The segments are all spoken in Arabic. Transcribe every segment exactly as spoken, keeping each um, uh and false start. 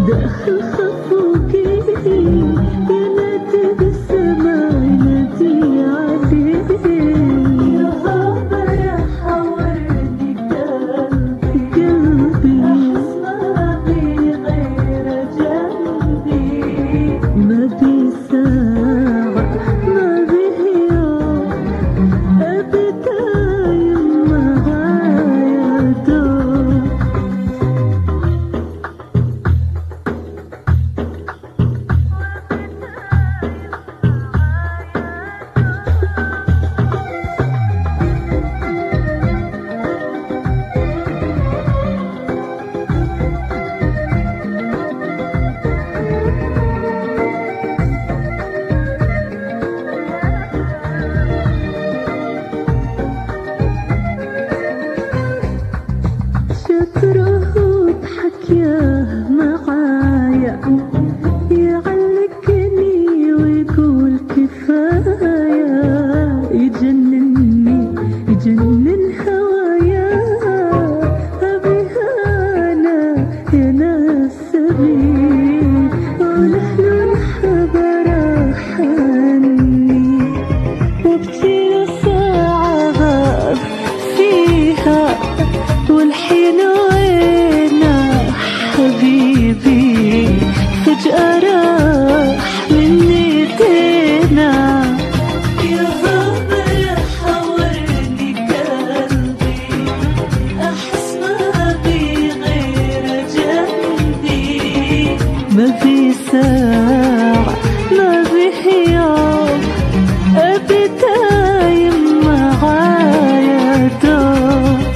داخل خفوقي ينادي بالسما ينادي عليه يا خبر حورني قلبي قلبي أحس ما في غير جنبي ما في ساعة ما به يوم أبي دايم معايا دوم شكره وضحك ياه معايا يعلقني ويقول كفاية يجنني يجنن هوايا أبيها أنا يا ناس سبيل ولحن الخبر عني وابكي ساعة غاب فيها والحين وينه حبيبي فجأة راح من ايدينا يا خبر حورني قلبي أحس ما في غير جنبي ما في ساعة ما في يوم أبي دايم معايا دوم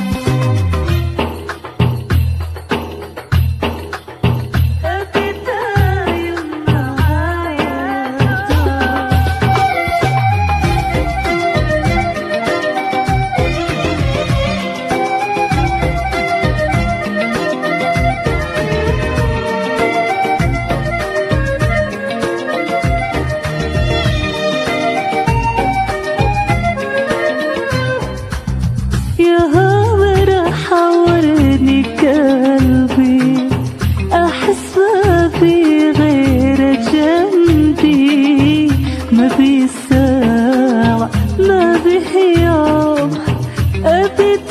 يا هوا حورني قلبي أحس ما في غير جنبي ما في ساعة ما في يوم أبي